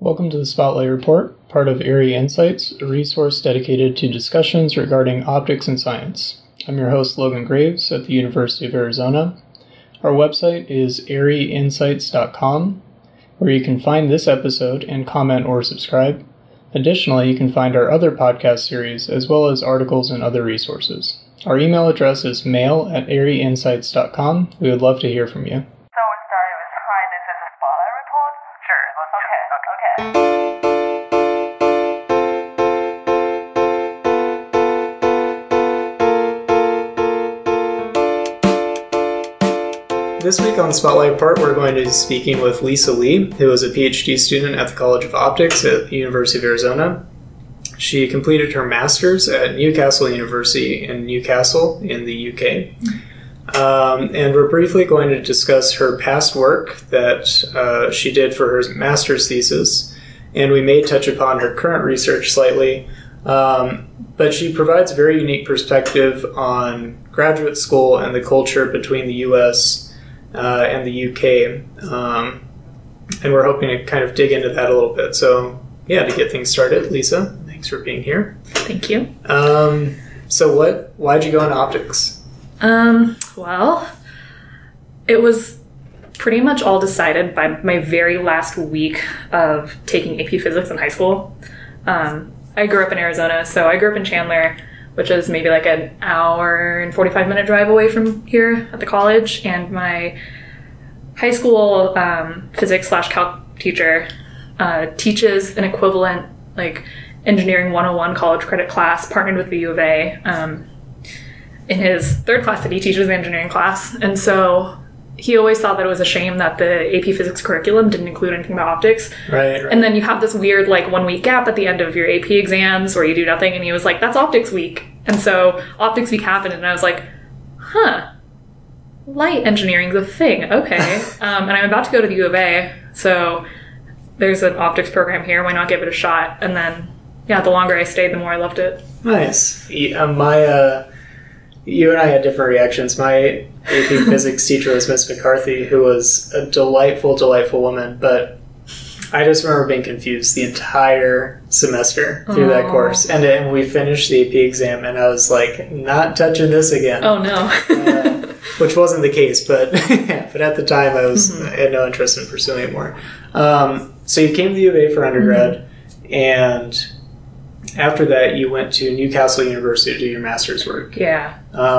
Welcome to the Spotlight Report, part of ARRI Insights, a resource dedicated to discussions regarding optics and science. I'm your host, Logan Graves, at the University of Arizona. Our website is arriinsights.com, where you can find this episode and comment or subscribe. Additionally, you can find our other podcast series, as well as articles and other resources. Our email address is mail@arriinsights.com. We would love to hear from you. This week on Spotlight Report, we're going to be speaking with Lisa Lee, who is a PhD student at the College of Optics at the University of Arizona. She completed her master's at Newcastle University in Newcastle in the UK. And we're briefly going to discuss her past work that she did for her master's thesis, and we may touch upon her current research slightly. But she provides a very unique perspective on graduate school and the culture between the US and the UK, and we're hoping to kind of dig into that a little bit. So, yeah, to get things started, Lisa, thanks for being here. Thank you. So why'd you go into optics? Well, it was pretty much all decided by my very last week of taking AP Physics in high school. I grew up in Arizona, so I grew up in Chandler, which is maybe like an hour and 45-minute drive away from here at the college. And my high school physics/calc teacher teaches an equivalent like engineering 101 college credit class partnered with the U of A in his third class that he teaches the engineering class. And so he always thought that it was a shame that the AP Physics curriculum didn't include anything about optics. Right. And then you have this weird, 1 week gap at the end of your AP exams where you do nothing, and he was like, that's optics week. And so optics week happened, and I was like, light engineering's a thing. Okay. And I'm about to go to the U of A, so there's an optics program here. Why not give it a shot? And then, yeah, the longer I stayed, the more I loved it. Nice. You and I had different reactions. My AP Physics teacher was Miss McCarthy, who was a delightful, delightful woman, but I just remember being confused the entire semester through that course. And we finished the AP exam, and I was like, not touching this again. Oh, no. Which wasn't the case, but but at the time I had no interest in pursuing it more. So you came to the U of A for undergrad, and after that you went to Newcastle University to do your master's work. Yeah.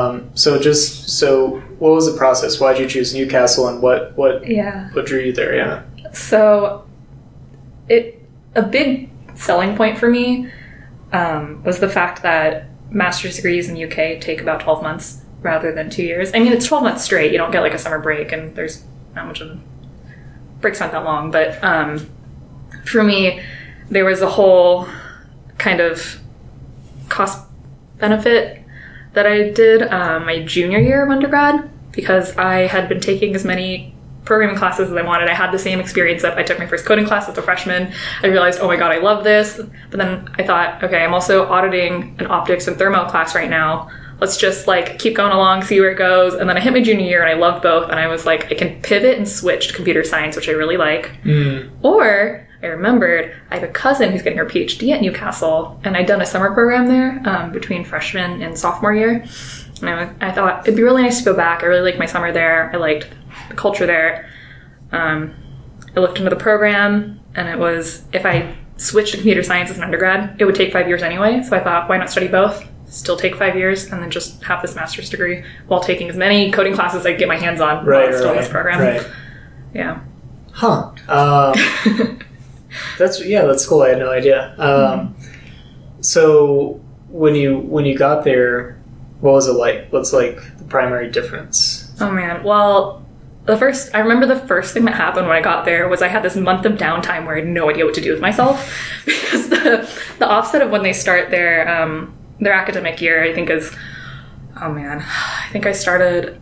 So what was the process? Why did you choose Newcastle, and what drew you there? Yeah. So a big selling point for me was the fact that master's degrees in the UK take about 12 months rather than 2 years. I mean, it's 12 months straight. You don't get a summer break, and there's not much of a break's not that long. But for me, there was a whole kind of cost benefit that I did my junior year of undergrad, because I had been taking as many programming classes as I wanted. I had the same experience that I took my first coding class as a freshman. I realized, oh my god, I love this. But then I thought, okay, I'm also auditing an optics and thermo class right now. Let's just keep going along, see where it goes. And then I hit my junior year and I loved both. And I was like, I can pivot and switch to computer science, which I really like. Or I remembered I have a cousin who's getting her PhD at Newcastle, and I'd done a summer program there between freshman and sophomore year. And I thought it'd be really nice to go back. I really liked my summer there. I liked the culture there. I looked into the program, and it was, if I switched to computer science as an undergrad, it would take 5 years anyway. So I thought, why not study both? Still take 5 years, and then just have this master's degree while taking as many coding classes as I could get my hands on while still in this program. Right. Yeah. Huh. That's cool. I had no idea. So when you got there, what was it like? What's the primary difference? Oh man. Well, I remember the first thing that happened when I got there was I had this month of downtime where I had no idea what to do with myself, because the offset of when they start their academic year, I think is, oh man, I think I started,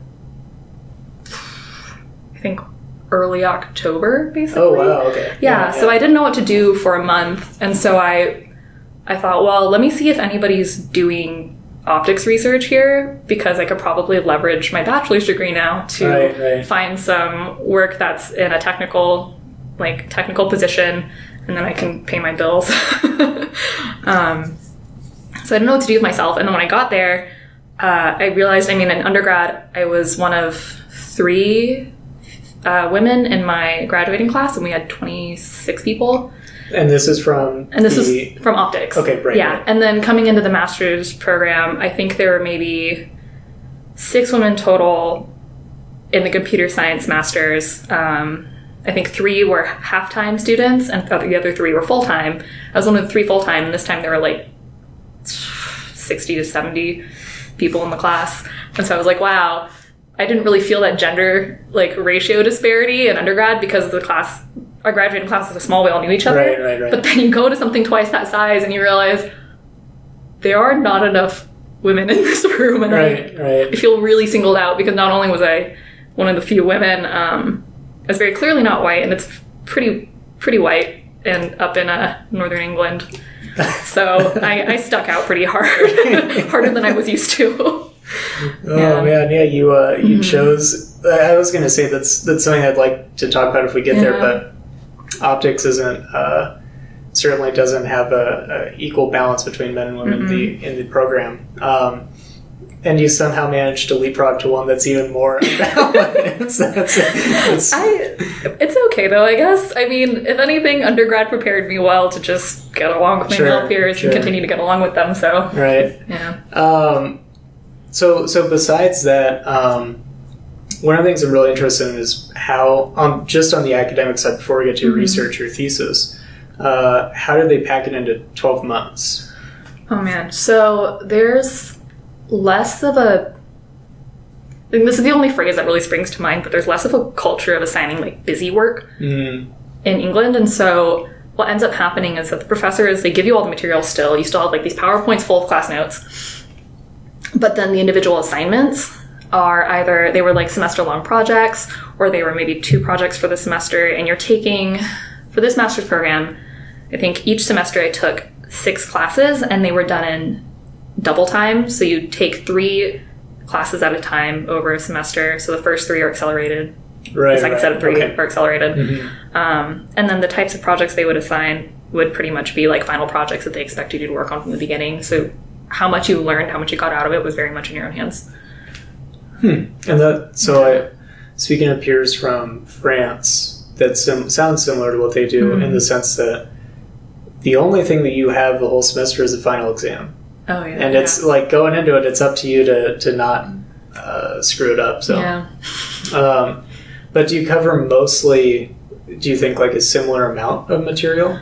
early October, basically. Oh, wow, okay. Yeah, so I didn't know what to do for a month, and so I thought, well, let me see if anybody's doing optics research here, because I could probably leverage my bachelor's degree now to find some work that's in a technical position and then I can pay my bills. So I didn't know what to do with myself. And then when I got there, I realized, in undergrad, I was one of 3 women in my graduating class, and we had 26 people. And this is from... This is from optics. Okay, right. Yeah, right. And then coming into the master's program, I think there were maybe 6 women total in the computer science master's. I think 3 were half-time students, and the other 3 were full-time. I was one of the 3 full-time, and this time there were like 60 to 70 people in the class. And so I was like, wow, I didn't really feel that gender ratio disparity in undergrad because the class, our graduating class was small, we all knew each other. Right. But then you go to something twice that size and you realize there are not enough women in this room. And I feel really singled out because not only was I one of the few women, I was very clearly not white, and it's pretty white and up in northern England. So I stuck out pretty hard, harder than I was used to. Man, yeah, you chose. I was going to say that's something I'd like to talk about if we get there, but optics isn't certainly doesn't have a equal balance between men and women in the program. And you somehow managed to leapfrog to one that's even more balanced. It's okay, though, I guess. If anything, undergrad prepared me well to just get along with my male peers and continue to get along with them. So right, yeah. So besides that, one of the things I'm really interested in is how, just on the academic side, before we get to your research, your thesis, how did they pack it into 12 months? Oh man, so there's less of a, and this is the only phrase that really springs to mind, but there's less of a culture of assigning busy work in England. And so what ends up happening is that the professors, they give you all the material still. You still have these PowerPoints full of class notes. But then the individual assignments are either, they were semester-long projects, or they were maybe 2 projects for the semester. And you're taking, for this master's program, I think each semester I took 6 classes, and they were done in double time. So you take 3 classes at a time over a semester. So the first 3 are accelerated. The second set of 3 are accelerated. And then the types of projects they would assign would pretty much be final projects that they expected you to work on from the beginning. So how much you learned, how much you got out of it was very much in your own hands. And speaking of peers from France, that sounds similar to what they do in the sense that the only thing that you have the whole semester is the final exam. Oh, yeah. And it's going into it, it's up to you to not screw it up. So, but do you cover mostly, do you think a similar amount of material?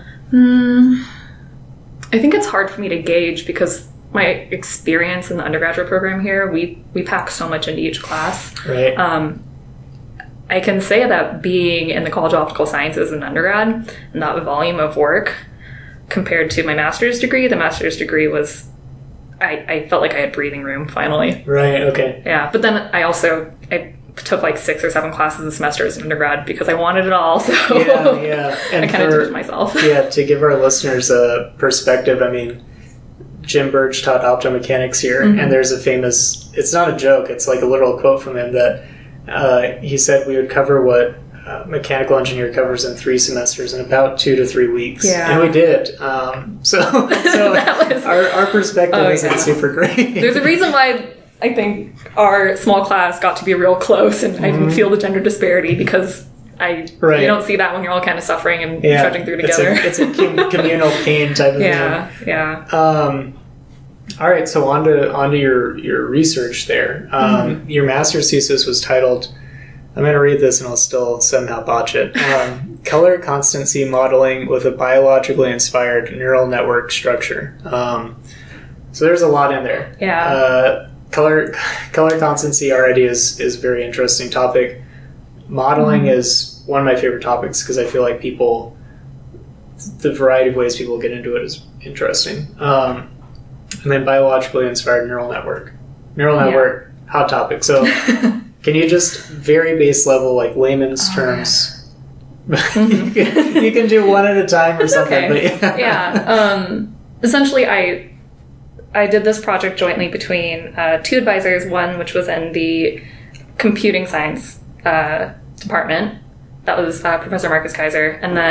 I think it's hard for me to gauge because my experience in the undergraduate program here, we pack so much into each class. Right. I can say that being in the College of Optical Sciences in undergrad, and that volume of work compared to my master's degree, the master's degree was, I felt like I had breathing room finally. Right, okay. Yeah, but then I took 6 or 7 classes a semester as an undergrad because I wanted it all, so yeah. And I kind of did it myself. Yeah, to give our listeners a perspective, Jim Birch taught optomechanics here, and there's a famous, it's not a joke, it's a literal quote from him that he said we would cover what mechanical engineer covers in 3 semesters in about 2 to 3 weeks. Yeah. And we did. So our perspective isn't super great. There's a reason why I think our small class got to be real close, and I didn't feel the gender disparity because you don't see that when you're all kind of suffering and trudging through together. It's a communal pain type of thing. Yeah. All right, so on to your research there. Your master's thesis was titled, I'm going to read this and I'll still somehow botch it, Color Constancy Modeling with a Biologically Inspired Neural Network Structure. So there's a lot in there. Yeah. Color constancy already is a very interesting topic. Modeling is one of my favorite topics because I feel like the variety of ways people get into it is interesting. And then biologically inspired neural network. Hot topic. So can you just very base level, layman's terms? You can do one at a time or something. Okay. But essentially, I did this project jointly between 2 advisors, one which was in the computing science department. That was Professor Marcus Kaiser. And then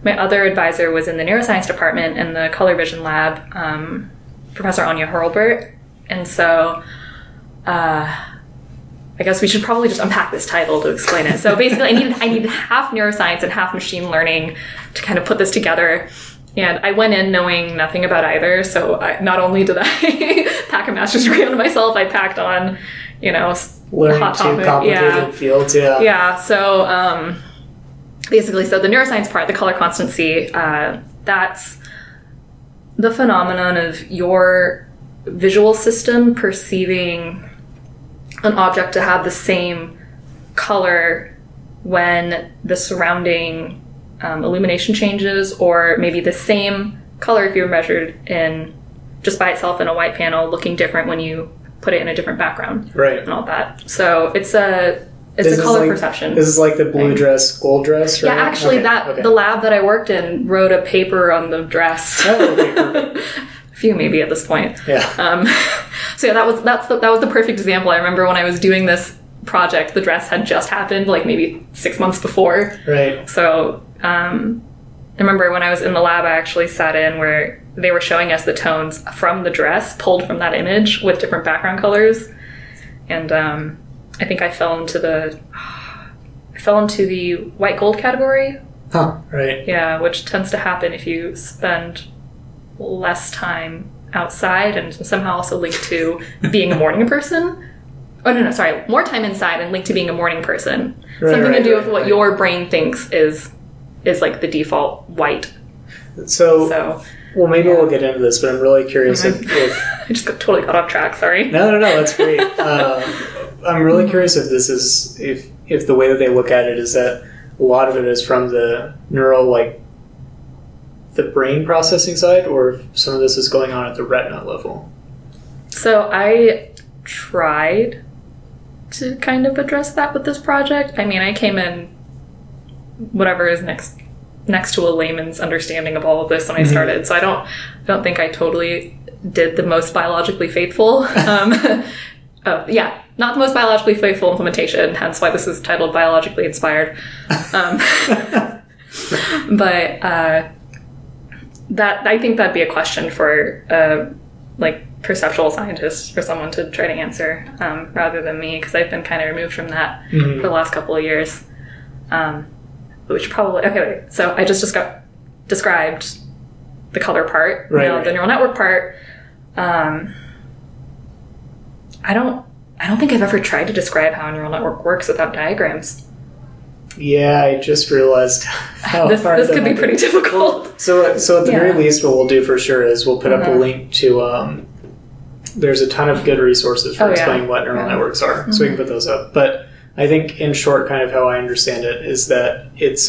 my other advisor was in the neuroscience department in the color vision lab, Professor Anya Hurlbert. And so I guess we should probably just unpack this title to explain it. So basically, I needed half neuroscience and half machine learning to kind of put this together. And I went in knowing nothing about either. So not only did I pack a master's degree onto myself, I packed on, learning hot two topic. complicated fields. Yeah. Yeah. So basically, so the neuroscience part, the color constancy, that's the phenomenon of your visual system perceiving an object to have the same color when the surrounding illumination changes, or maybe the same color if you were measured in just by itself in a white panel looking different when you put it in a different background, right, and all that. So it's a color perception. This is like the blue dress, gold dress, right? Yeah, actually, the lab that I worked in wrote a paper on the dress. Oh, okay, perfect. A few maybe at this point. Yeah. So yeah, that was the perfect example. I remember when I was doing this project, the dress had just happened, like maybe 6 months before. Right. So I remember when I was in the lab, I actually sat in where they were showing us the tones from the dress pulled from that image with different background colors, and I think I fell into the white gold category. Huh. Right. Yeah, which tends to happen if you spend less time outside, and somehow also linked to being a morning person. Oh, no, sorry. More time inside and linked to being a morning person. Right, Something to do with what your brain thinks is like the default white. So well, maybe we'll get into this, but I'm really curious if I just totally got off track, sorry. No, that's great. I'm really curious if this is, if the way that they look at it is that a lot of it is from the neural, like, the brain processing side, or if some of this is going on at the retina level. So I tried to kind of address that with this project. I mean, I came in whatever is next to a layman's understanding of all of this when I started, so I don't think I totally did the most biologically faithful. Not the most biologically faithful implementation, hence why this is titled Biologically Inspired. But that I think that'd be a question for perceptual scientist or someone to try to answer, rather than me, because I've been kind of removed from that for the last couple of years. But we should probably so I just described the color part, right. The neural network part. I don't think I've ever tried to describe how a neural network works without diagrams. Yeah, I just realized how this could be pretty difficult. So at the very least, what we'll do for sure is we'll put up a link to, there's a ton of good resources for explaining what neural networks are, so we can put those up. But I think, in short, kind of how I understand it is that it's,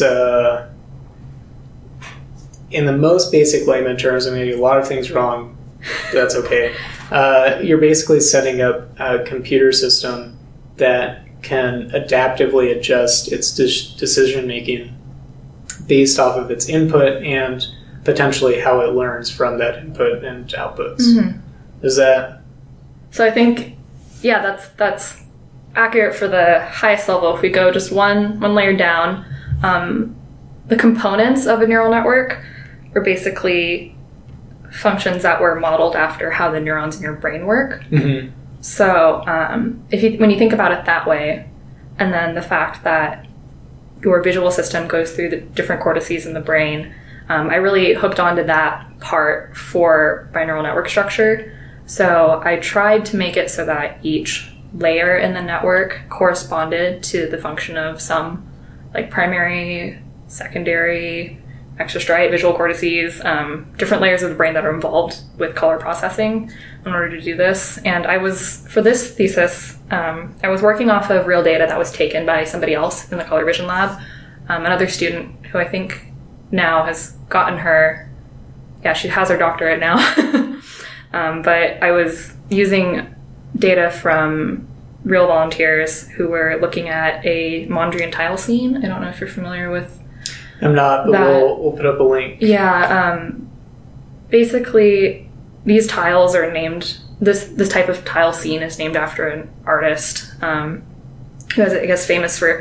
in the most basic layman terms, I mean, a lot of things wrong, that's okay. You're basically setting up a computer system that can adaptively adjust its decision-making based off of its input and potentially how it learns from that input and outputs. Is that... So I think, that's accurate for the highest level. If we go just one layer down, the components of a neural network are basically functions that were modeled after how the neurons in your brain work. So when you think about it that way, and then the fact that your visual system goes through the different cortices in the brain, I really hooked onto that part for binaural network structure. So I tried to make it so that each layer in the network corresponded to the function of some primary, secondary, extrastriate visual cortices, different layers of the brain that are involved with color processing in order to do this. And for this thesis, I was working off of real data that was taken by somebody else in the color vision lab, another student who I think now has gotten she has her doctorate now. But I was using data from real volunteers who were looking at a Mondrian tile scene. I don't know if you're familiar with. I'm not, but we'll put up a link. Yeah, basically, these tiles are named. This type of tile scene is named after an artist who is, I guess, famous for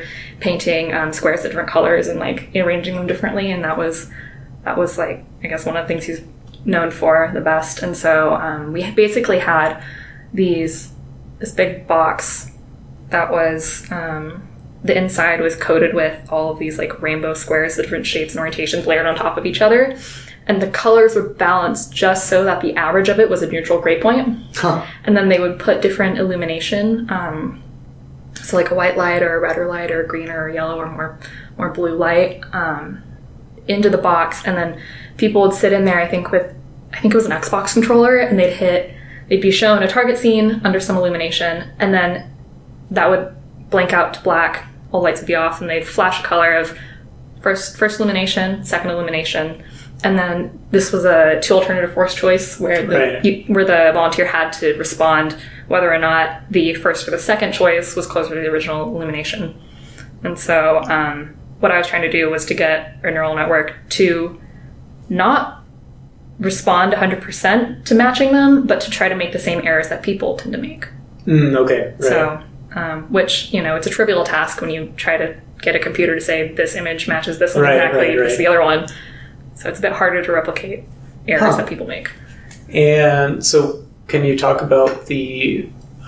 painting squares of different colors and like arranging them differently, and that was like, I guess, one of the things he's known for the best. And so we basically had this big box that was the inside was coated with all of these like rainbow squares of different shapes and orientations layered on top of each other, and the colors were balanced just so that the average of it was a neutral gray point. And then they would put different illumination, so like a white light or a redder light or a greener or yellow or more blue light, into the box, and then people would sit in there, I think it was an Xbox controller, and they'd be shown a target scene under some illumination, and then that would blank out to black, all lights would be off, and they'd flash a color of first illumination, second illumination, and then this was a 2 alternative force choice where the volunteer had to respond whether or not the first or the second choice was closer to the original illumination. And so what I was trying to do was to get a neural network to not respond 100% to matching them, but to try to make the same errors that people tend to make. Okay, right. So, which, it's a trivial task when you try to get a computer to say this image matches this one exactly, this is the other one. So it's a bit harder to replicate errors that people make. And so can you talk about the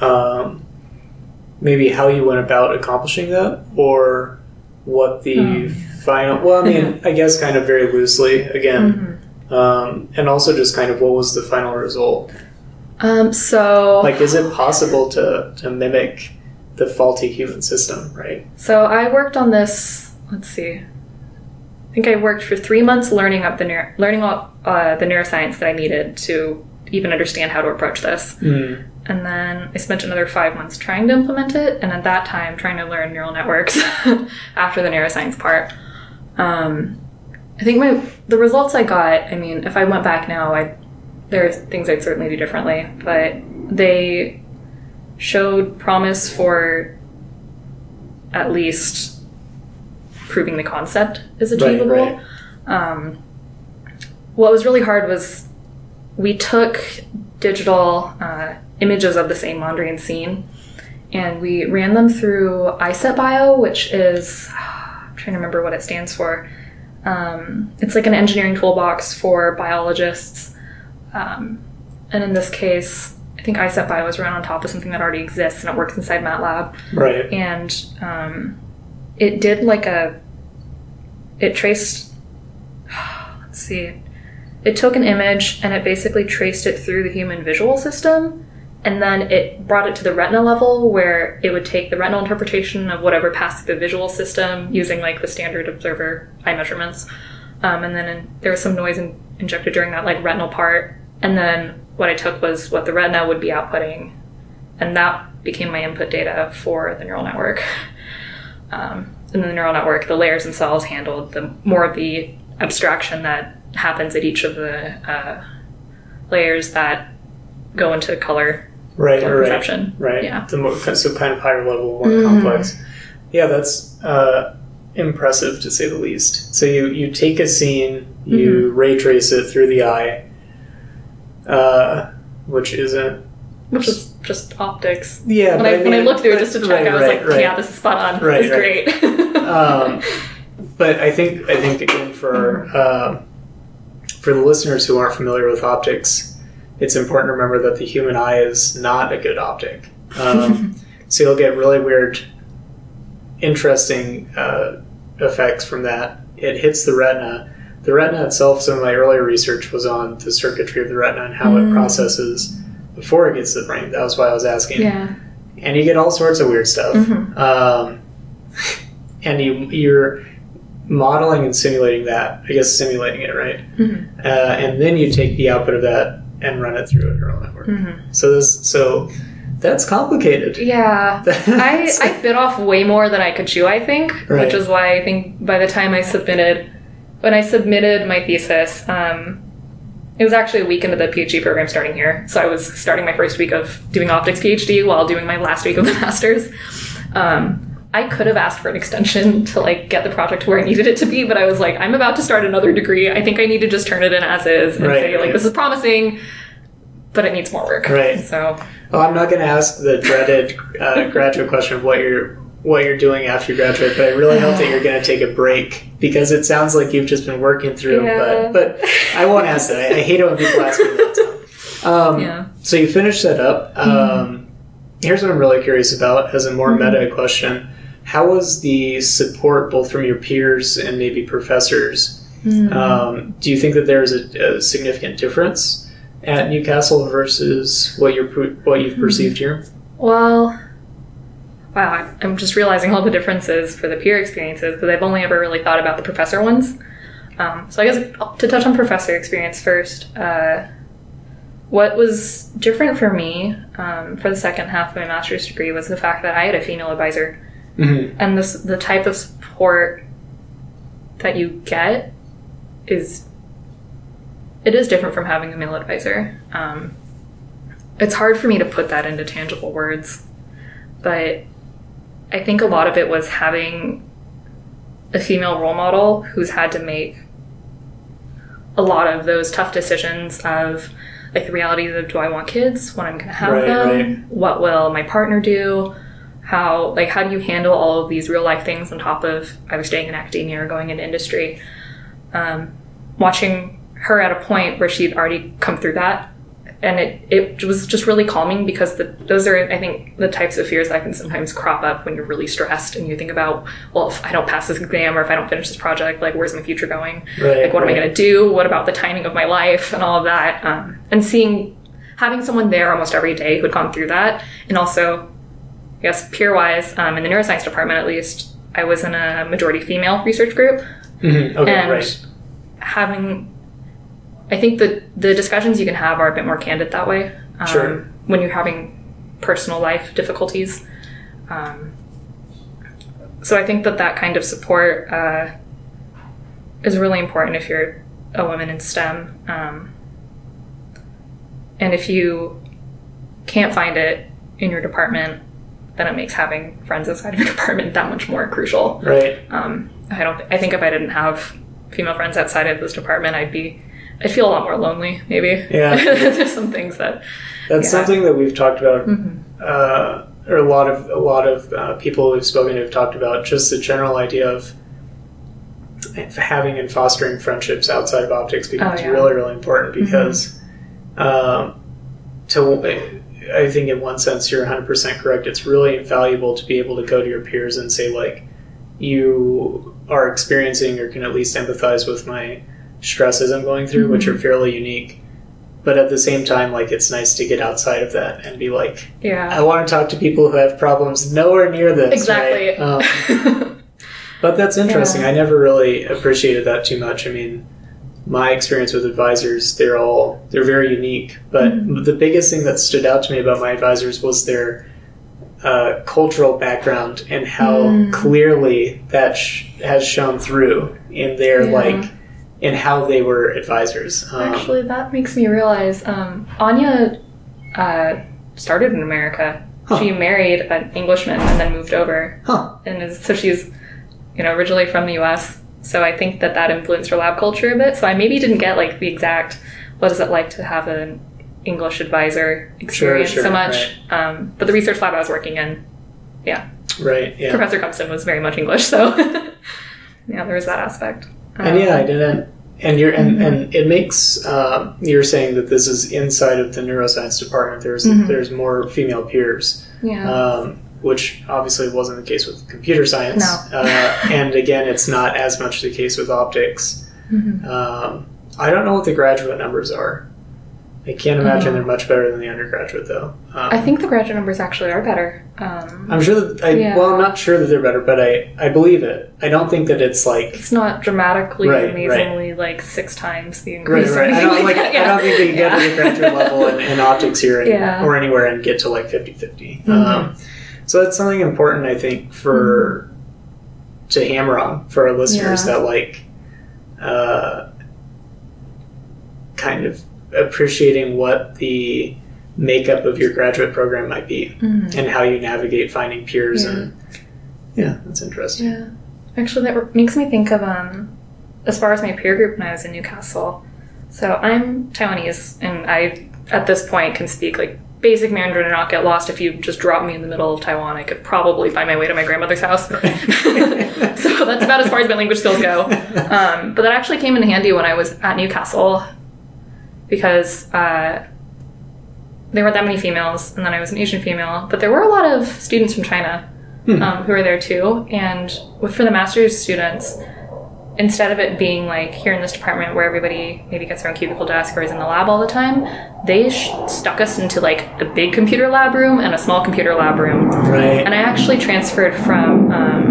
maybe how you went about accomplishing that, or what the final... Well, I mean, I guess kind of very loosely, again. And also just kind of what was the final result? So... Like, is it possible to mimic the faulty human system, right? So I worked on this, let's see, I think I worked for 3 months learning all the neuroscience that I needed to even understand how to approach this. And then I spent another 5 months trying to implement it, and at that time trying to learn neural networks after the neuroscience part. I think the results I got, I mean, if I went back now, there are things I'd certainly do differently, but they showed promise for at least proving the concept is achievable. Right. What was really hard was we took digital images of the same Mondrian scene, and we ran them through IsetBio, which is, I'm trying to remember what it stands for. It's like an engineering toolbox for biologists. And in this case, I think IsetBio was run on top of something that already exists, and it works inside MATLAB. Right. And it did it traced, let's see, it took an image and it basically traced it through the human visual system, and then it brought it to the retina level where it would take the retinal interpretation of whatever passed through the visual system using like the standard observer eye measurements. And then there was some noise injected during that like retinal part. And then what I took was what the retina would be outputting, and that became my input data for the neural network. And then the neural network, the layers themselves handled more of the abstraction that happens at each of the layers that go into color perception. Right. Yeah. So kind of higher level, more complex. Yeah, that's impressive to say the least. So you take a scene, you ray trace it through the eye, which is just optics. Yeah. When I looked through it just to check, I was like, yeah, this is spot on. Right, it's great. But I think again for the listeners who aren't familiar with optics, it's important to remember that the human eye is not a good optic. So you'll get really weird, interesting effects from that. It hits the retina. The retina itself, some of my earlier research was on the circuitry of the retina and how it processes before it gets to the brain. That was why I was asking. Yeah. And you get all sorts of weird stuff. And you're modeling and simulating that. I guess simulating it, right? And then you take the output of that and run it through a neural network. So that's complicated. Yeah. I bit off way more than I could chew, I think, which is why I think by the time when I submitted my thesis, it was actually a week into the PhD program starting here. So I was starting my first week of doing optics PhD while doing my last week of the master's. I could have asked for an extension to get the project to where I needed it to be, but I was like, I'm about to start another degree. I think I need to just turn it in as is and say this is promising, but it needs more work. Right. So, well, I'm not going to ask the dreaded graduate question of what what you're doing after you graduate, but I really hope that you're going to take a break because it sounds like you've just been working through. Yeah. But I won't ask that. I hate it when people ask me that. So you finished that up. Here's what I'm really curious about as a more meta question. How was the support both from your peers and maybe professors? Do you think that there's a significant difference at Newcastle versus what you've perceived here? Well, wow, I'm just realizing all the differences for the peer experiences, but I've only ever really thought about the professor ones. So I guess to touch on professor experience first, what was different for me for the second half of my master's degree was the fact that I had a female advisor. And the type of support that you get is different from having a male advisor. It's hard for me to put that into tangible words, but I think a lot of it was having a female role model who's had to make a lot of those tough decisions of like the reality of, do I want kids when I'm going to have them? Right. What will my partner do? How do you handle all of these real life things on top of either staying in academia or going into industry? Watching her at a point where she'd already come through that, and it was just really calming because those are, I think, the types of fears that can sometimes crop up when you're really stressed and you think about, well, if I don't pass this exam or if I don't finish this project, like, where's my future going? Like, what am I going to do? What about the timing of my life and all of that? And having someone there almost every day who had gone through that, and also, I guess, peer-wise, in the neuroscience department at least, I was in a majority female research group. I think the discussions you can have are a bit more candid that way. When you're having personal life difficulties. So I think that kind of support is really important if you're a woman in STEM. And if you can't find it in your department, then it makes having friends outside of your department that much more crucial. Right. I think if I didn't have female friends outside of this department, I'd feel a lot more lonely, maybe. Yeah. There's some things that's something that we've talked about, or a lot of people who've spoken have talked about, just the general idea of having and fostering friendships outside of optics becomes really, really important because I think in one sense you're 100% correct. It's really valuable to be able to go to your peers and say, like, you are experiencing or can at least empathize with my stresses I'm going through, which are fairly unique. But at the same time, like, it's nice to get outside of that and be like, I want to talk to people who have problems nowhere near this. Exactly. Right? But that's interesting. I never really appreciated that too much. I mean, my experience with advisors, they're very unique. But the biggest thing that stood out to me about my advisors was their cultural background and how clearly that has shown through in their in how they were advisors. Actually, that makes me realize Anya started in America. She married an Englishman and then moved over. And so she's originally from the U.S., so I think that influenced her lab culture a bit. So I maybe didn't get like the exact what is it like to have an English advisor experience so much. Right. But the research lab I was working in, Professor Cumpson was very much English, so there was that aspect. And I didn't. And and it makes you're saying that this is inside of the neuroscience department. There's more female peers, which obviously wasn't the case with computer science. No. And again, it's not as much the case with optics. I don't know what the graduate numbers are. I can't imagine they're much better than the undergraduate, though. I think the graduate numbers actually are better. I'm sure that... I'm not sure that they're better, but I believe it. I don't think that it's like... It's not dramatically, amazingly, like 6 times the increase. Right. I don't think they can get to the graduate level in optics here or anywhere and get to like 50-50. So that's something important, I think, to hammer on for our listeners that like kind of appreciating what the makeup of your graduate program might be and how you navigate finding peers and that's interesting. Yeah, actually that makes me think of as far as my peer group when I was in Newcastle. So I'm Taiwanese and I at this point can speak like basic Mandarin and not get lost. If you just drop me in the middle of Taiwan, I could probably find my way to my grandmother's house. So that's about as far as my language skills go. But that actually came in handy when I was at Newcastle, because there weren't that many females, and then I was an Asian female, but there were a lot of students from China who were there too. And for the master's students, instead of it being like here in this department where everybody maybe gets their own cubicle desk or is in the lab all the time, they stuck us into like a big computer lab room and a small computer lab room. Right. And I actually transferred from,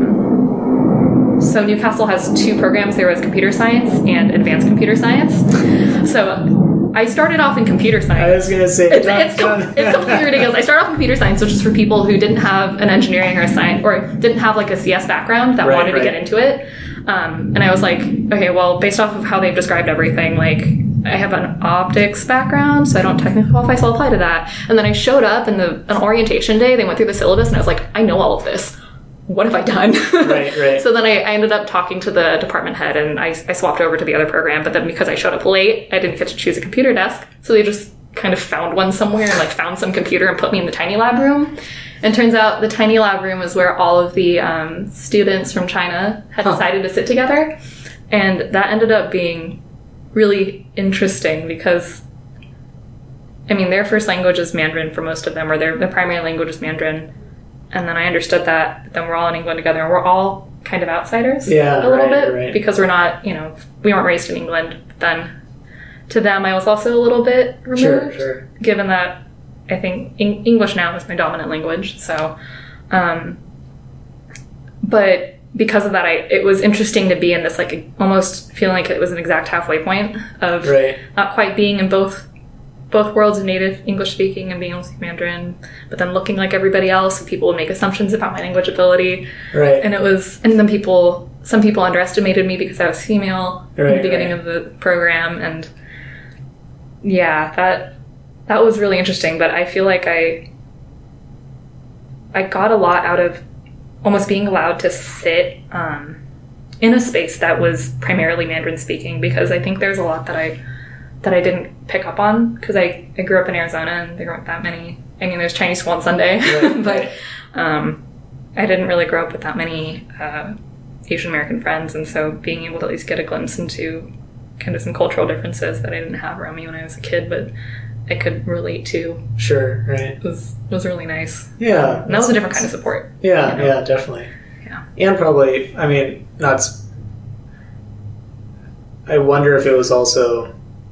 so Newcastle has 2 programs. There was computer science and advanced computer science. So I started off in computer science. I was going to say... It's completely ridiculous. I started off in computer science, which is for people who didn't have an engineering or a science, or didn't have like a CS background that wanted to get into it. And I was like, okay, well, based off of how they've described everything, like, I have an optics background, so I don't technically qualify, so I'll apply to that. And then I showed up and an orientation day, they went through the syllabus, and I was like, I know all of this. What have I done? Right. So then I ended up talking to the department head, and I swapped over to the other program, but then because I showed up late, I didn't get to choose a computer desk, so they just kind of found one somewhere and like found some computer and put me in the tiny lab room. And turns out the tiny lab room is where all of the students from China had decided to sit together. And that ended up being really interesting because, I mean, their first language is Mandarin for most of them, or their primary language is Mandarin. And then I understood that, but then we're all in England together, and we're all kind of outsiders a little bit because we're not, we weren't raised in England. But then to them, I was also a little bit removed, given that I think English now is my dominant language. So, but because of that, it was interesting to be in this, like, almost feeling like it was an exact halfway point of not quite being in both worlds of native English speaking and being able to speak Mandarin, but then looking like everybody else, and people would make assumptions about my language ability. And then some people underestimated me because I was female in the beginning of the program, and yeah, that was really interesting. But I feel like I got a lot out of almost being allowed to sit in a space that was primarily Mandarin speaking, because I think there's a lot that I didn't pick up on, because I grew up in Arizona and there weren't that many. I mean, there's Chinese school on Sunday, but I didn't really grow up with that many Asian American friends, and so being able to at least get a glimpse into kind of some cultural differences that I didn't have around me when I was a kid, but I could relate to. Was really nice. Yeah. And that was a different kind of support. Yeah, yeah, definitely. Yeah. And probably, I mean, I wonder if it was also,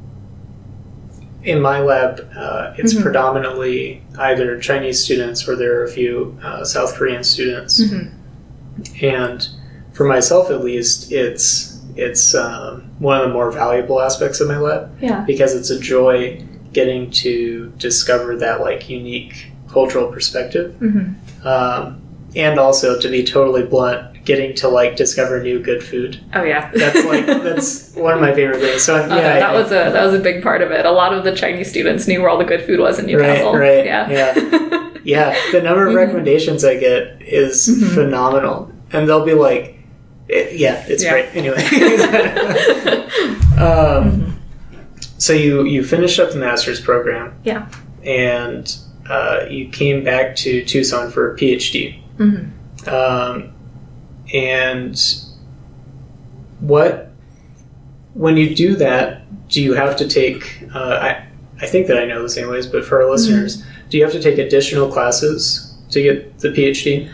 in my lab, it's predominantly either Chinese students or there are a few South Korean students. And for myself, at least, it's one of the more valuable aspects of my lab. Because it's a joy getting to discover that, like, unique cultural perspective. And also, to be totally blunt, getting to, like, discover new good food. Oh yeah, that's one of my favorite things. So that was a big part of it. A lot of the Chinese students knew where all the good food was in Newcastle. Yeah. The number of recommendations I get is phenomenal, and they'll be like, it's great. Anyway, so you finished up the master's program, and you came back to Tucson for a PhD. And when you do that, do you have to take, I think that I know this anyways, but for our listeners, do you have to take additional classes to get the PhD?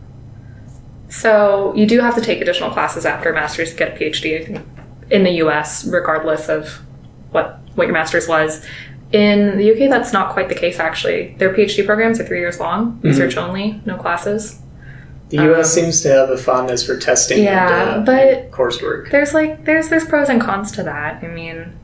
So you do have to take additional classes after a master's to get a PhD, I think, in the US, regardless of what your master's was. In the UK, that's not quite the case, actually. Their PhD programs are 3 years long, research only, no classes. The US seems to have a fondness for testing and coursework. There's pros and cons to that. I mean,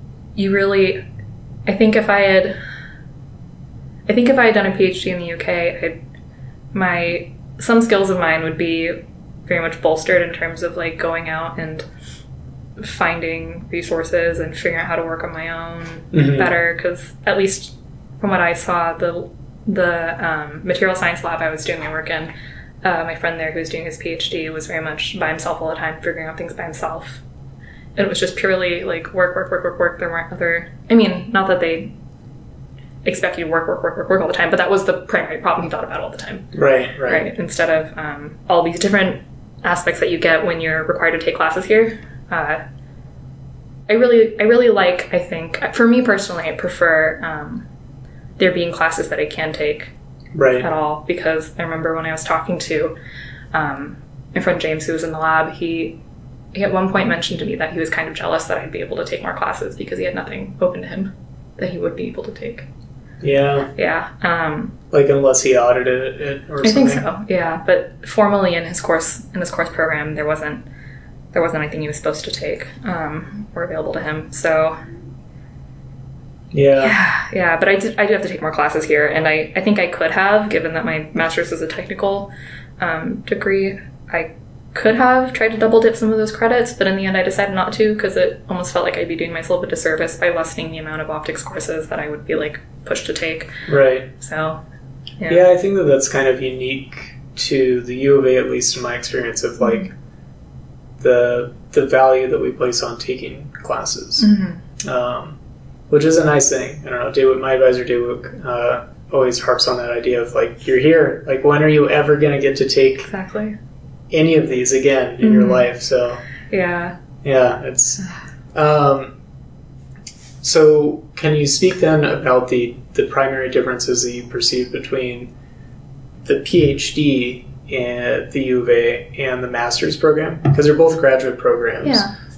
I think if I had done a PhD in the UK, some skills of mine would be very much bolstered in terms of, like, going out and finding resources and figuring out how to work on my own better, because at least from what I saw, the material science lab I was doing my work in, my friend there who was doing his PhD was very much by himself all the time, figuring out things by himself. And it was just purely like work. There weren't other, I mean, not that they expect you to work all the time. But that was the primary problem he thought about all the time. Right. Instead of all these different aspects that you get when you're required to take classes here. I really like, I think, for me personally, I prefer there being classes that I can take at all. Because I remember when I was talking to my friend James, who was in the lab, he at one point mentioned to me that he was kind of jealous that I'd be able to take more classes because he had nothing open to him that he would be able to take. Yeah. Yeah. Like unless he audited it or something. I think so. Yeah, but formally in his course program, there wasn't anything he was supposed to take or available to him. So. Yeah. But I do have to take more classes here, and I think I could have, given that my master's is a technical degree. I could have tried to double dip some of those credits, but in the end I decided not to because it almost felt like I'd be doing myself a disservice by lessening the amount of optics courses that I would be like pushed to take. Right. So, yeah, I think that's kind of unique to the U of A, at least in my experience, of like the value that we place on taking classes, which is a nice thing. I don't know, my advisor Daewoo always harps on that idea of like, you're here, like when are you ever going to get to take any of these again in your life? So yeah, it's so can you speak then about the primary differences that you perceive between the PhD at the U of A and the master's program, because they're both graduate programs?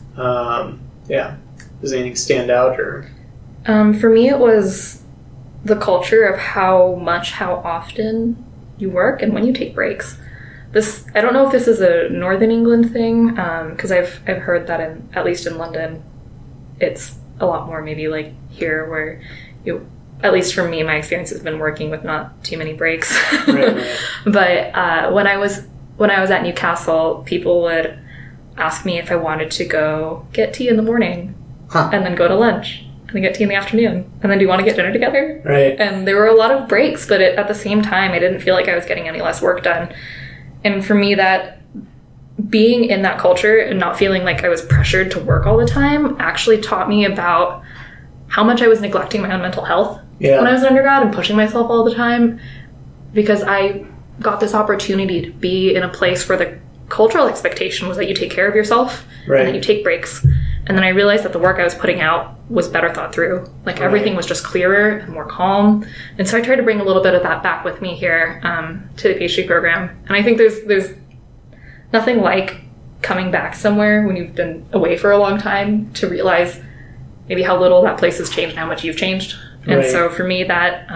Does anything stand out? Or for me it was the culture of how often you work and when you take breaks. I don't know if this is a Northern England thing, because I've heard that at least in London, it's a lot more maybe like here where you, at least for me, my experience has been working with not too many breaks. Right. But when I was at Newcastle, people would ask me if I wanted to go get tea in the morning and then go to lunch and then get tea in the afternoon and then do you want to get dinner together? Right. And there were a lot of breaks, but at the same time, I didn't feel like I was getting any less work done. And for me, that being in that culture and not feeling like I was pressured to work all the time actually taught me about how much I was neglecting my own mental health when I was an undergrad and pushing myself all the time, because I got this opportunity to be in a place where the cultural expectation was that you take care of yourself and that you take breaks. And then I realized that the work I was putting out was better thought through. Like everything was just clearer and more calm. And so I tried to bring a little bit of that back with me here to the PhD program. And I think there's nothing like coming back somewhere when you've been away for a long time to realize maybe how little that place has changed and how much you've changed. And so for me, that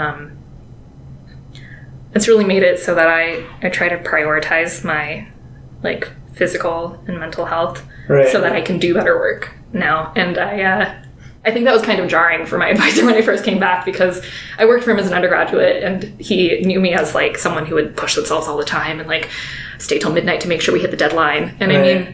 it's really made it so that I try to prioritize my like physical and mental health so that I can do better work now. And I think that was kind of jarring for my advisor when I first came back, because I worked for him as an undergraduate and he knew me as like someone who would push themselves all the time and like stay till midnight to make sure we hit the deadline. And I mean,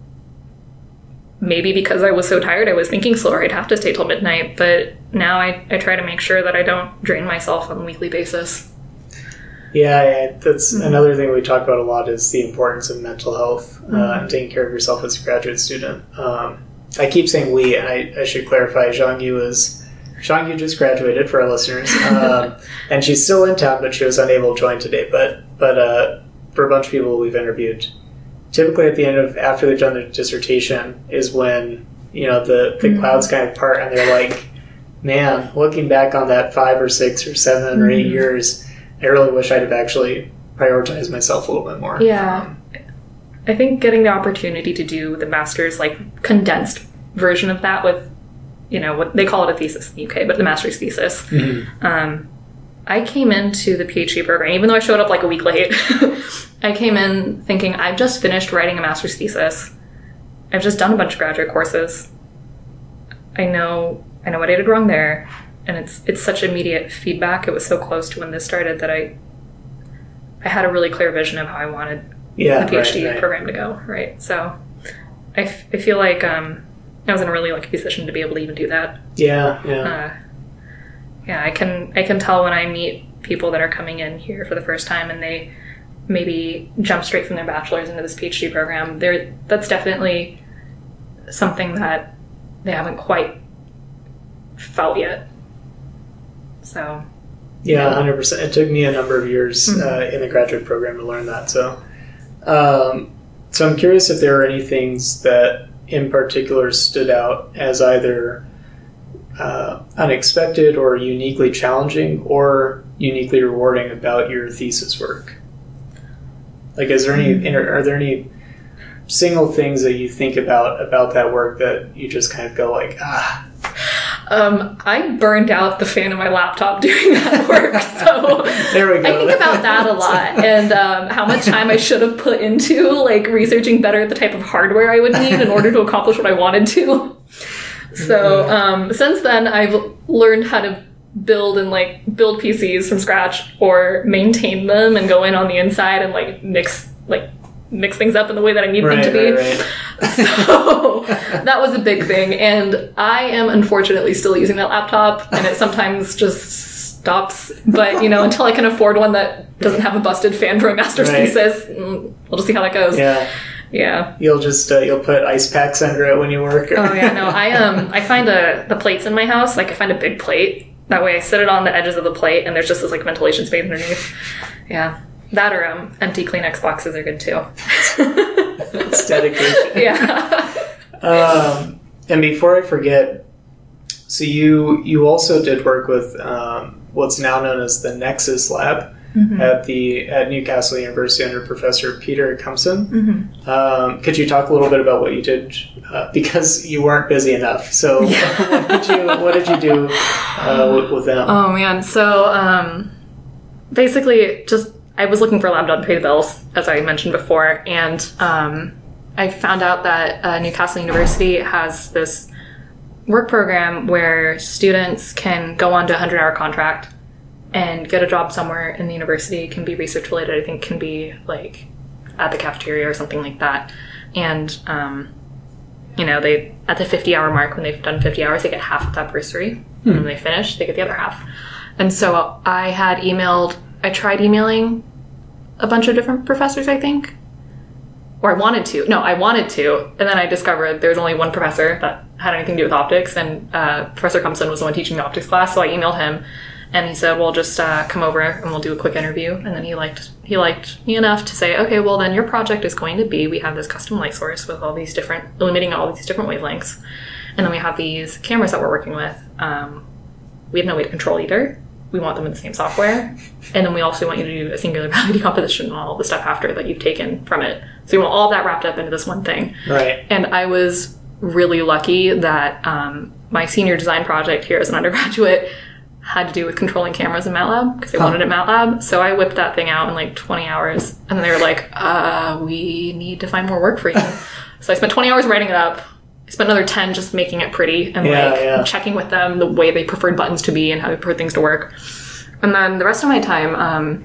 maybe because I was so tired, I was thinking slower, I'd have to stay till midnight. But now I try to make sure that I don't drain myself on a weekly basis. Yeah, that's another thing we talk about a lot, is the importance of mental health and taking care of yourself as a graduate student. I keep saying we, and I should clarify, Zhangyu just graduated for our listeners, and she's still in town, but she was unable to join today. But for a bunch of people we've interviewed, typically at the end of, after they've done their dissertation, is when, you know, the clouds kind of part and they're like, man, looking back on that 5 or 6 or 7 or 8 years, I really wish I'd have actually prioritized myself a little bit more. Yeah. I think getting the opportunity to do the master's, like, condensed version of that with, you know, what they call it a thesis in the UK, but the master's thesis. I came into the PhD program, even though I showed up like a week late, I came in thinking, I've just finished writing a master's thesis. I've just done a bunch of graduate courses. I know what I did wrong there. And it's such immediate feedback. It was so close to when this started that I had a really clear vision of how I wanted the PhD program to go. Right. So I feel like I was in a really lucky position to be able to even do that. Yeah. I can tell when I meet people that are coming in here for the first time and they maybe jump straight from their bachelor's into this PhD program. That's definitely something that they haven't quite felt yet. So yeah, 100%. It took me a number of years in the graduate program to learn that. So, so I'm curious if there are any things that in particular stood out as either unexpected or uniquely challenging or uniquely rewarding about your thesis work. Like, are there any single things that you think about that work that you just kind of go like, I burned out the fan of my laptop doing that work, so there we go. I think about that a lot, and how much time I should have put into like researching better the type of hardware I would need in order to accomplish what I wanted to. So since then, I've learned how to build build PCs from scratch or maintain them and go in on the inside and mix things up in the way that I need them to be. Right. So that was a big thing. And I am unfortunately still using that laptop, and it sometimes just stops. But, until I can afford one that doesn't have a busted fan for a master's thesis, we'll just see how that goes. Yeah. You'll just, you'll put ice packs under it when you work. Oh, yeah, no. I find the plates in my house, I find a big plate. That way I sit it on the edges of the plate, and there's just this ventilation space underneath. Yeah. That or empty Kleenex boxes are good too. It's dedication. Yeah. And before I forget, so you also did work with what's now known as the Nexus Lab at Newcastle University under Professor Peter Cumpson. Could you talk a little bit about what you did? Because you weren't busy enough. So what did you do with them? Oh man. So basically just I was looking for a lab to pay the bills, as I mentioned before, and I found out that Newcastle University has this work program where students can go on to a 100-hour contract and get a job somewhere in the university. It can be research related. I think can be at the cafeteria or something like that. And they at the 50-hour mark, when they've done 50 hours, they get half of that bursary. And when they finish, they get the other half. And so I tried emailing a bunch of different professors, I think. Or I wanted to. And then I discovered there was only one professor that had anything to do with optics, and Professor Cumpson was the one teaching the optics class, so I emailed him, and he said, well, just come over and we'll do a quick interview. And then he liked me enough to say, okay, well, then your project is going to be, we have this custom light source with illuminating all these different wavelengths, and then we have these cameras that we're working with. We have no way to control either. We want them in the same software. And then we also want you to do a singular value decomposition and all the stuff after that you've taken from it. So we want all of that wrapped up into this one thing. Right. And I was really lucky that my senior design project here as an undergraduate had to do with controlling cameras in MATLAB, because they wanted it in MATLAB. So I whipped that thing out in 20 hours. And then they were like, we need to find more work for you. So I spent 20 hours writing it up. I spent another 10 just making it pretty and checking with them the way they preferred buttons to be and how they preferred things to work. And then the rest of my time,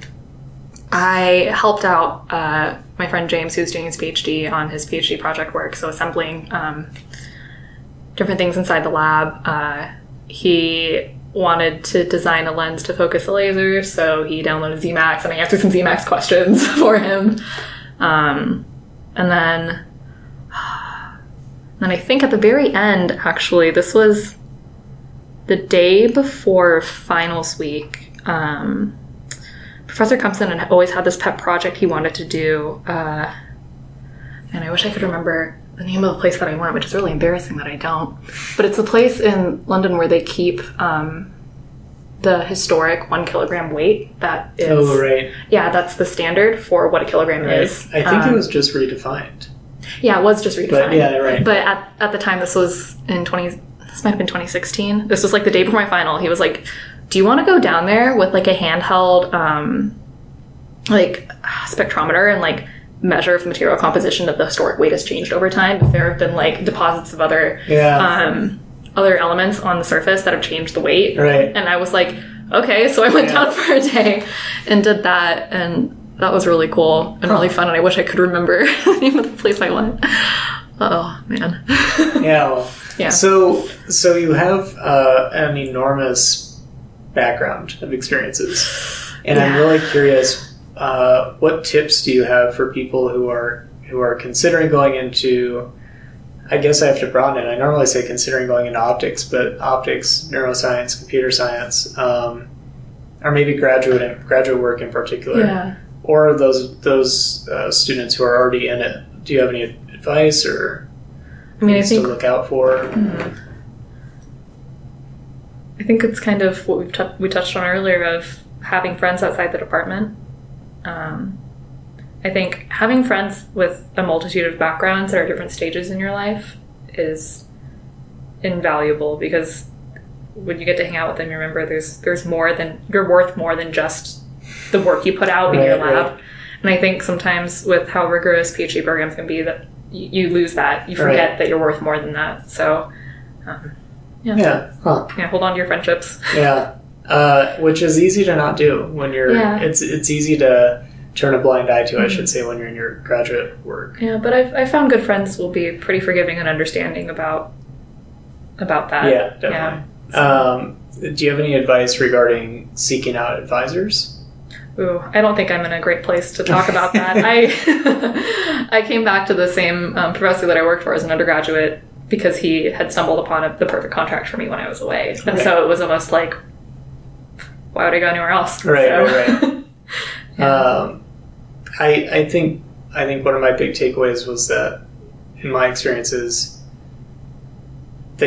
I helped out my friend James, who's doing his PhD, on his PhD project work. So assembling different things inside the lab. He wanted to design a lens to focus the laser, so he downloaded Zemax, and I answered some Zemax questions for him. And then I think at the very end, actually, this was the day before finals week. Professor Cumpson had always had this pet project he wanted to do, and I wish I could remember the name of the place that I went, which is really embarrassing that I don't. But it's a place in London where they keep the historic 1 kilogram weight that is... Oh, right. Yeah, that's the standard for what a kilogram is. I think it was just redefined. Yeah, it was just redefined. But, yeah, right. But at the time, this was this might have been 2016. This was the day before my final. He was like, do you want to go down there with a handheld spectrometer and measure if material composition of the historic weight has changed over time, if there have been deposits of other elements on the surface that have changed the weight? Right. And I was like, okay. So I went down for a day and did that, and that was really cool and really fun, and I wish I could remember the name of the place I went. Oh, man. Yeah, well. Yeah. So you have an enormous background of experiences, and I'm really curious, what tips do you have for people who are considering going into, I guess I have to broaden it. I normally say considering going into optics, but optics, neuroscience, computer science, or maybe graduate work in particular, Yeah. or those students who are already in it? Do you have any advice or I mean, I things think to look out for? I think it's kind of what we touched on earlier of having friends outside the department. I think having friends with a multitude of backgrounds at different stages in your life is invaluable, because when you get to hang out with them, you remember there's more than, you're worth more than just the work you put out in your lab. Right. And I think sometimes with how rigorous PhD programs can be, that you lose that. You forget that you're worth more than that. So, hold on to your friendships. Yeah. Which is easy to not do when you're, it's easy to turn a blind eye to, I should say, when you're in your graduate work. Yeah, but I've found good friends will be pretty forgiving and understanding about that. Yeah, definitely. Yeah. Do you have any advice regarding seeking out advisors? Ooh, I don't think I'm in a great place to talk about that. I came back to the same professor that I worked for as an undergraduate because he had stumbled upon the perfect contract for me when I was away. And so it was almost like, why would I go anywhere else? Right. I think one of my big takeaways was that, in my experiences, that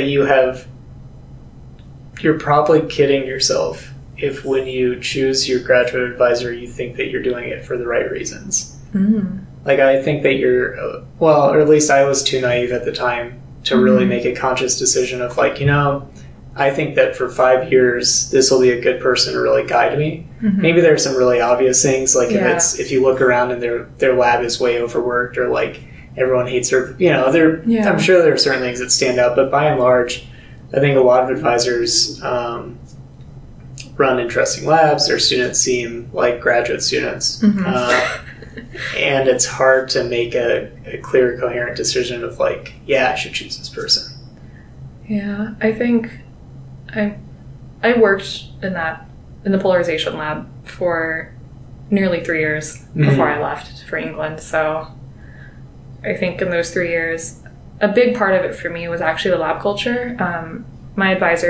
you're probably kidding yourself if when you choose your graduate advisor, you think that you're doing it for the right reasons. Like, I think that you're, well, or at least I was too naive at the time to really make a conscious decision of like, I think that for 5 years, this will be a good person to really guide me. Maybe there's some really obvious things, like if you look around and their lab is way overworked, or like everyone hates their, I'm sure there are certain things that stand out, but by and large, I think a lot of advisors run interesting labs. Their students seem like graduate students. And it's hard to make a clear, coherent decision of like, I should choose this person. Yeah, I think I worked in the polarization lab for nearly 3 years before I left for England. So I think in those 3 years, a big part of it for me was actually the lab culture. My advisor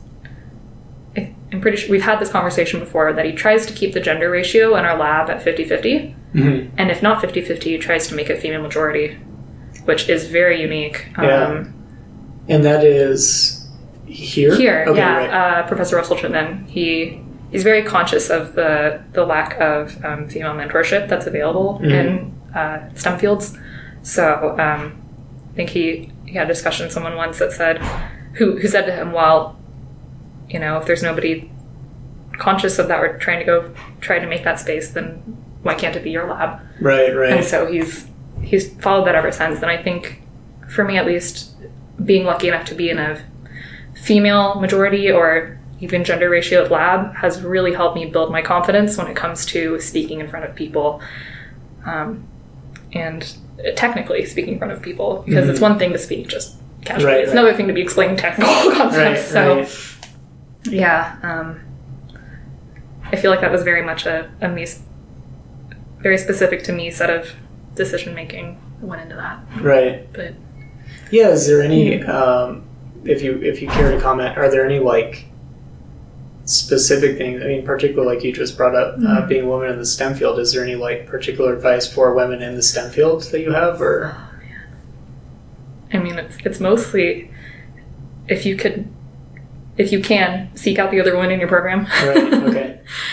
I'm pretty sure we've had this conversation before, that he tries to keep the gender ratio in our lab at 50-50. And if not 50-50, he tries to make it female majority, which is very unique. And that is here? Here, okay, right. Professor Russell Chittenden, he's very conscious of the lack of female mentorship that's available in STEM fields. So I think he had a discussion with someone once that said, who said to him, well, if there's nobody conscious of that or trying to make that space, then why can't it be your lab? Right. And so he's followed that ever since. And I think, for me at least, being lucky enough to be in a female majority or even gender ratio lab has really helped me build my confidence when it comes to speaking in front of people, and technically speaking in front of people, because it's one thing to speak just casually. It's another thing to be explaining technical concepts. I feel like that was very much a very specific to me set of decision making that went into that. Right. But is there any if you care to comment, are there any like specific things? I mean, particularly like you just brought up being a woman in the STEM field. Is there any like particular advice for women in the STEM field that you have? Or I mean, it's mostly if you can seek out the other women in your program. Right. Okay.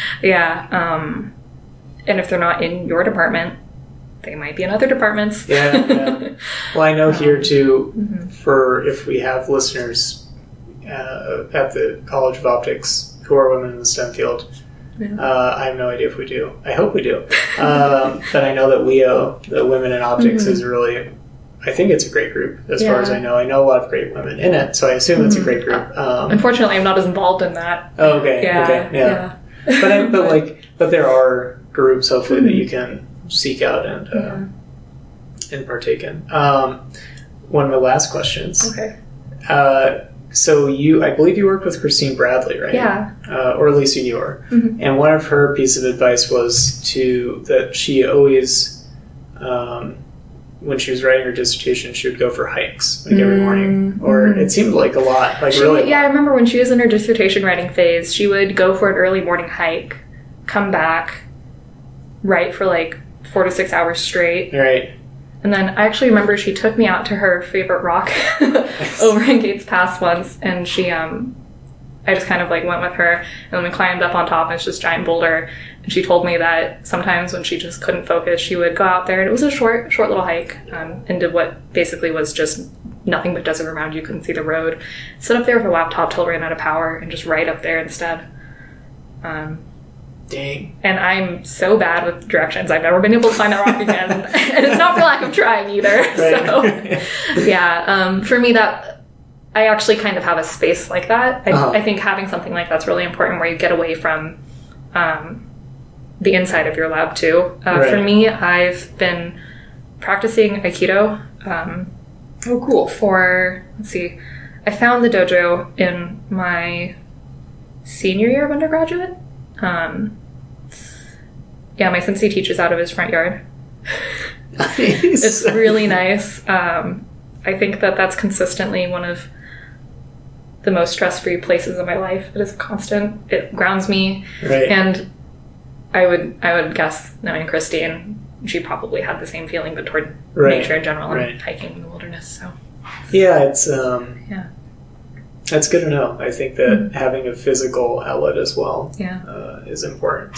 And if they're not in your department, they might be in other departments. Yeah. Well, I know here too, for if we have listeners at the College of Optics who are women in the STEM field, I have no idea if we do. I hope we do. But I know that WEO, the Women in Optics, is really, I think it's a great group as far as I know. I know a lot of great women in it, so I assume it's a great group. Unfortunately, I'm not as involved in that. Oh, okay. Yeah. But there are groups, hopefully, that you can seek out and partake in. One of my last questions. Okay. So I believe you worked with Christine Bradley, right? Yeah. Or at least you knew her. And one of her pieces of advice was that she always when she was writing her dissertation, she would go for hikes like every morning, or it seemed like a lot, like really. Yeah, I remember when she was in her dissertation writing phase, she would go for an early morning hike, come back, write for like 4 to 6 hours straight. Right. And then I actually remember she took me out to her favorite rock over in Gates Pass once, and she, I just kind of like went with her, and then we climbed up on top, and it's this giant boulder, and she told me that sometimes when she just couldn't focus, she would go out there, and it was a short little hike, and did what basically was just nothing but desert around you, couldn't see the road, sit up there with her laptop till it ran out of power, and just write up there instead. Dang. And I'm so bad with directions. I've never been able to find that rock again. And it's not for lack of trying either. Right. So, yeah, for me, that I actually kind of have a space like that. I think having something like that's really important, where you get away from the inside of your lab too. Right. For me, I've been practicing Aikido. Oh, cool. Let's see, I found the dojo in my senior year of undergraduate. Yeah, my sensei teaches out of his front yard. Nice. It's really nice. I think that's consistently one of the most stress-free places in my life. It is constant. It grounds me. Right. And I would guess, knowing Christine, she probably had the same feeling, but toward nature in general and hiking in the wilderness. So yeah, it's that's good to know. I think that having a physical outlet as well is important.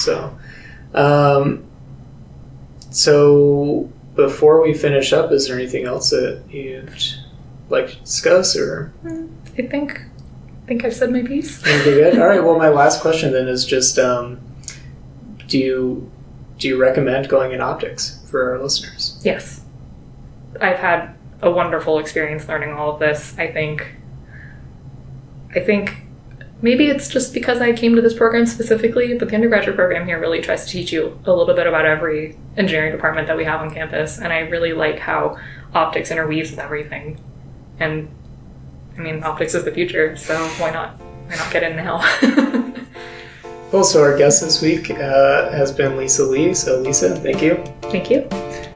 So before we finish up, is there anything else that you'd like to discuss, or? I think I've said my piece. Okay, good. All right. Well, my last question then is just, do you recommend going in optics for our listeners? Yes. I've had a wonderful experience learning all of this. I think maybe it's just because I came to this program specifically, but the undergraduate program here really tries to teach you a little bit about every engineering department that we have on campus, and I really like how optics interweaves with everything. And I mean, optics is the future, so why not get in now? Well, so our guest this week has been Lisa Lee. So Lisa, thank you. Thank you.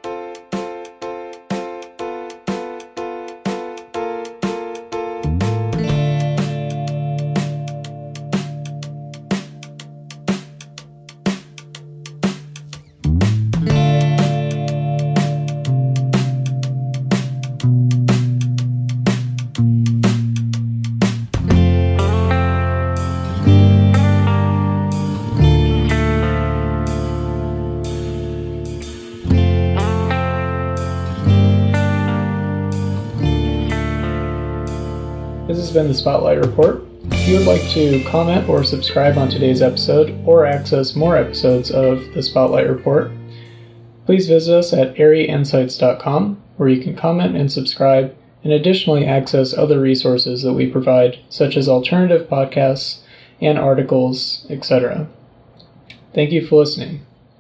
This has been the Spotlight Report. If you would like to comment or subscribe on today's episode, or access more episodes of the Spotlight Report, please visit us at areainsights.com, where you can comment and subscribe, and additionally access other resources that we provide, such as alternative podcasts and articles, etc. Thank you for listening.